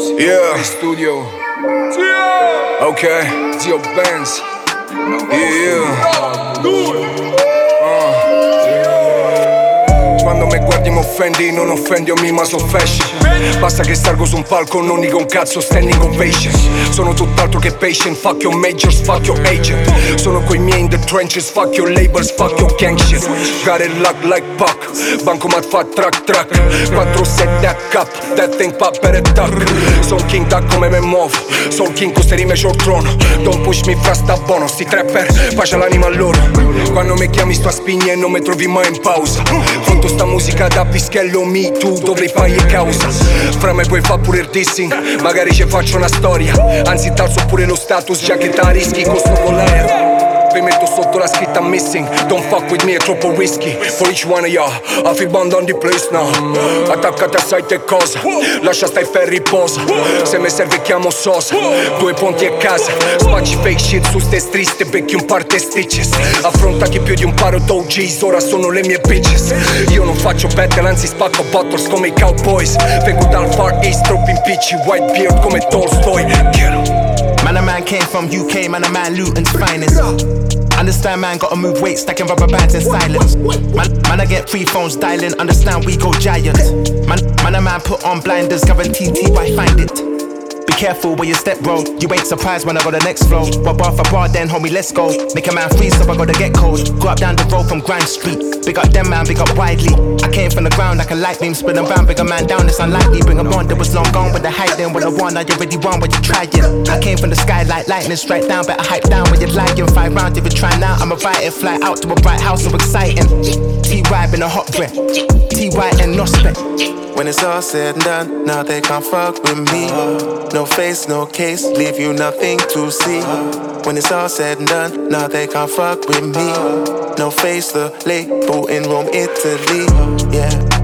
Yeah, studio. Ok, Zio Benz. Yeah. Quando mi guardi mi offendi, non offendi o mi ma soffesci. Basta che salgo su un palco, non dico un cazzo, standing ovation. Sono tutt'altro che patient, fuck your majors, fuck your agent. Sono coi miei in the trenches, fuck your labels, fuck your gang shit. Got it locked like Pac, bancomat fa track track. 4-7 a cap, that thing pop better duck. Soul king da come me muovo, soul king con ste rime short trono. Don't push me fra sta buono, sti trapper, pace l'anima a loro. Quando mi chiami sto a spigne e non mi trovi mai in pausa. Foto sta musica da pischello, me tu dovrei fargli causa. Fra me puoi fa pure il dissing, magari ci faccio una storia. Anzi t'alzo pure lo status, già che ta rischi con sto collare. Vi metto sotto la scritta missing, don't fuck with me, è troppo risky. For each one of y'all, I feel bound on the place now. Attaccate a site e cosa, lascia stai ferri posa. Se me serve chiamo Sosa, 2 ponti e casa. Spacci fake shit su ste triste, becchi un parte stitches. Affronta chi più di un paro d'OGs, ora sono le mie bitches. Io non faccio battle, anzi spacco bottles come i cowboys. Vengo dal far east, troppi impicci, white beard come Tolstoy. Man, a man came from UK, man, a man Luton's finest. Understand, man, gotta move weight, stacking rubber bands in silence. Man, I get 3 phones dialing, understand we go giant. Man, a man put on blinders, guaranteed T-Y find it. Be careful where you step, bro. You ain't surprised when I go the next flow. But bar for bar, then homie, let's go. Make a man free, so I gotta get cold. Go up down the road from Grind Street. Big up them, man, big up widely. I came from the ground like a light beam, spin around, bring a man down, it's unlikely. Bring him on, that was long gone with the hype. Then when I won, I already won when you tried it. I came from the sky like lightning, straight down, better hype down when you're lying. 5 rounds if you try now, I'ma write it. Fly out to a bright house, so exciting. T-Y been a hot breath, T-Y and no spec. When it's all said and done, now they can't fuck with me. No face, no case, leave you nothing to see. When it's all said and done, now they can't fuck with me. No face, the label in Rome, Italy. Yeah.